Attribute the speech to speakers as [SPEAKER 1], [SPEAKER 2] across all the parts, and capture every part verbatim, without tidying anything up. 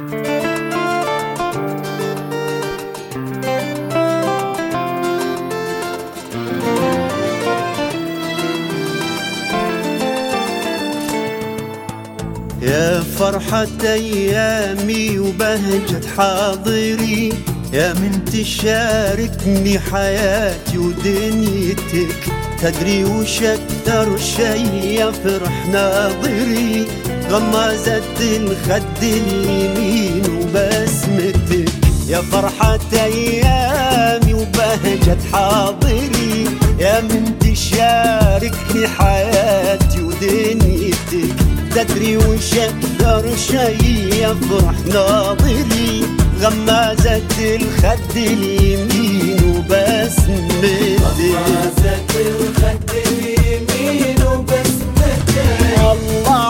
[SPEAKER 1] يا فرحة أيامي وبهجة حاضري، يا من تشاركني حياتي ودنيتك، تدري وش أكتر شي يفرح ناظري، غمازة الخد اليمين وبسمتك. يا فرحة أيامي وبهجة حاضري، يا من تشاركني حياتي ودنيتك، تدري وش أكثر شي يفرح ناظري، غمازة الخد اليمين وبسمتك.
[SPEAKER 2] غمازة الخد اليمين وبسمتك.
[SPEAKER 1] الله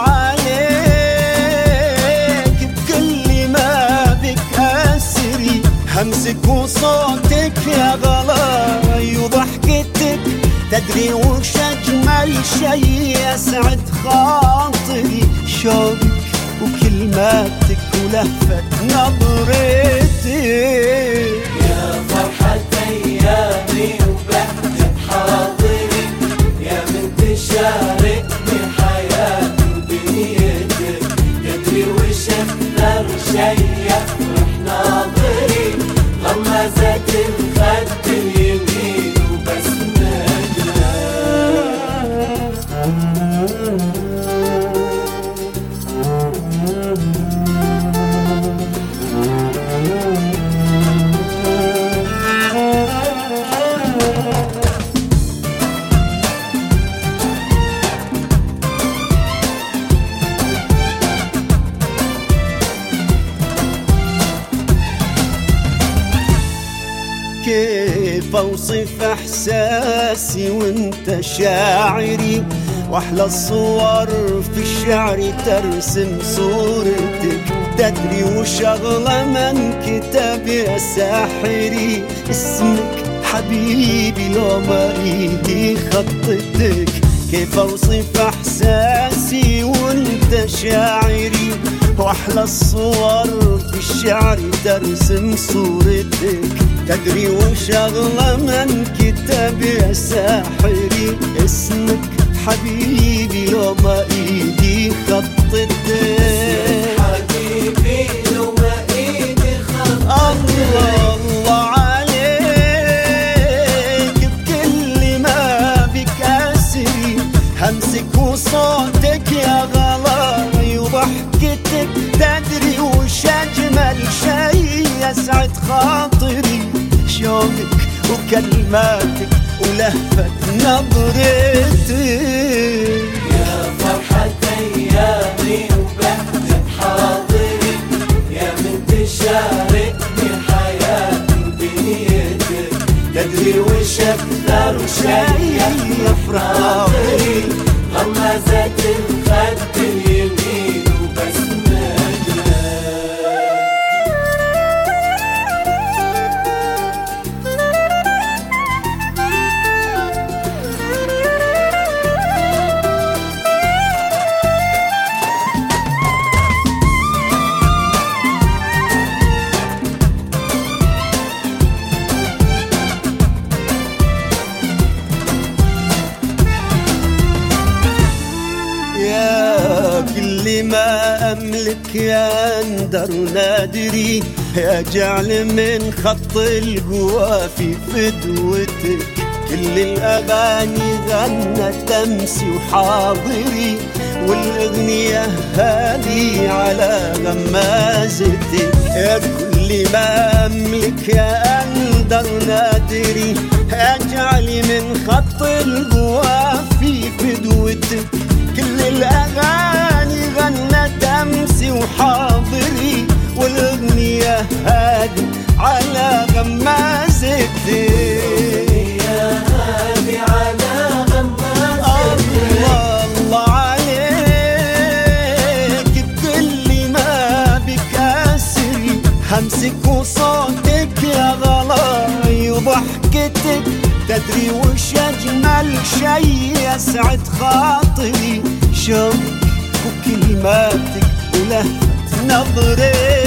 [SPEAKER 1] عليك بكل ما بك أسري، همسك وصوتك يا غلاي وضحكتك، تدري وش أجمل شي يسعد خاطري، شوقك وكلماتك ولهفة نظرتك.
[SPEAKER 2] يا فرحة أيامي وبهجة حاضري، يا من تشاركني حياتي ودنيتك، تدري وش أكثر شي يفرح ناظري، غمازة الخد اليمين وبسمتك.
[SPEAKER 1] كيف أوصف إحساسي وانت شاعري، وأحلى الصور في الشعر ترسم صورتك، تدري وش أغلى من كتاب يا ساحري، اسمك حبيبي لو ما إيدي خطتك. كيف أوصف إحساسي وانت شاعري، وأحلى الصور في الشعر ترسم صورتك، تدري وش أغلى من كتاب يا ساحري، اسمك حبيبي لو ما إيدي خطتك.
[SPEAKER 2] حبيبي لو ما إيدي خطتك.
[SPEAKER 1] الله الله عليك بكل ما بك أسري، همسك وصوتك يا غلاي وضحكتك، تدري وش أجمل شي يسعد خاطري، شوقك وكلماتك ولهفة نظرتك.
[SPEAKER 2] يا فرحة أيامي وبهجة حاضري، يا من تشاركني حياتي ودنيتك، تدري وش أكثر شي يفرح ناظري، غمازة الخد اليمين وبسمتك.
[SPEAKER 1] كل ما أملك يا أندر نادري، يا جعل من خط القوى في فدوتك، كل الأغاني غنت أمسي وحاضري، والأغنية هذه على غمازتك. يا كل ما أملك يا أندر نادري، يا جعل من خط القوى في فدوتك، كل الأغاني غنت أمسي وحاضري، والأغنية هادي على غمازتك.
[SPEAKER 2] الأغنية هادي على غمازتك.
[SPEAKER 1] الله الله عليك بكل ما بك أسري، همسك وصوتك يا غلاي وضحكتك، تدري وش أجمل شي يسعد خاطري، شوقك وكلماتك ولهفة نظرتك.